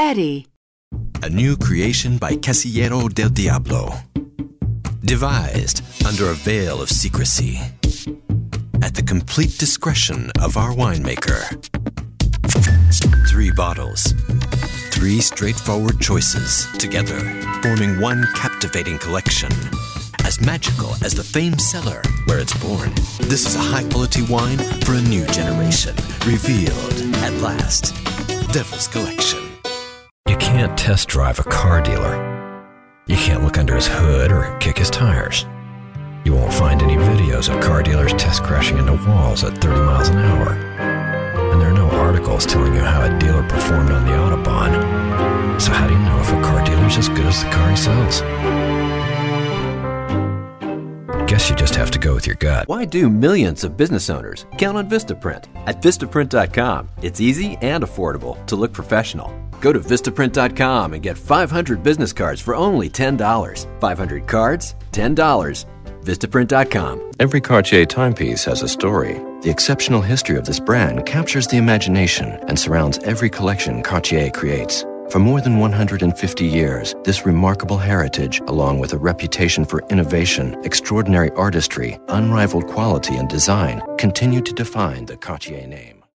Eddie. A new creation by Casillero del Diablo. Devised under a veil of secrecy. At the complete discretion of our winemaker. 3 bottles. 3 straightforward choices. Together, forming one captivating collection. As magical as the famed cellar where it's born. This is a high-quality wine for a new generation. Revealed at last. Devil's Collection. You can't test drive a car dealer. You can't look under his hood or kick his tires. You won't find any videos of car dealers test crashing into walls at 30 miles an hour. And there are no articles telling you how a dealer performed on the Autobahn. So how do you know if a car dealer's as good as the car he sells? Guess you just have to go with your gut. Why do millions of business owners count on Vistaprint? At Vistaprint.com, it's easy and affordable to look professional. Go to Vistaprint.com and get 500 business cards for only $10. 500 cards, $10. Vistaprint.com. Every Cartier timepiece has a story. The exceptional history of this brand captures the imagination and surrounds every collection Cartier creates. For more than 150 years, this remarkable heritage, along with a reputation for innovation, extraordinary artistry, unrivaled quality and design, continue to define the Cartier name.